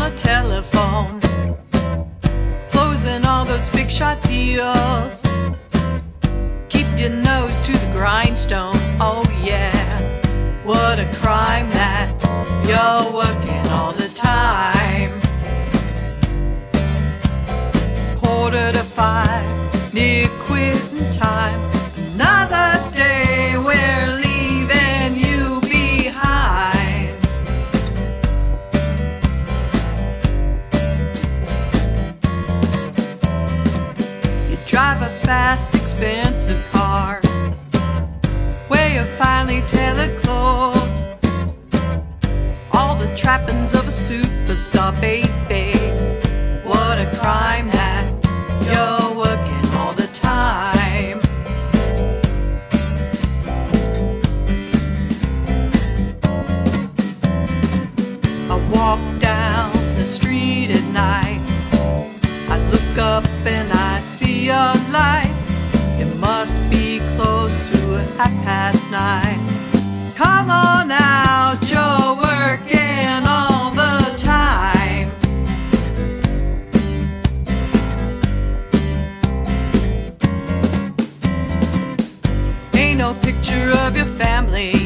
the telephone, closing all those big shot deals. Keep your nose to the grindstone, oh yeah. What a crime that you're working all the time. 4:45, near quitting time. Another day we're leaving you behind. You drive a fast, expensive car, where you finally tear the clothes, all the trappings of a superstar, baby. What a crime that you're working all the time. I walk down the street at night, I look up and I see your light. It must be close to 9:30. Come on out, you're working all the time. Ain't no picture of your family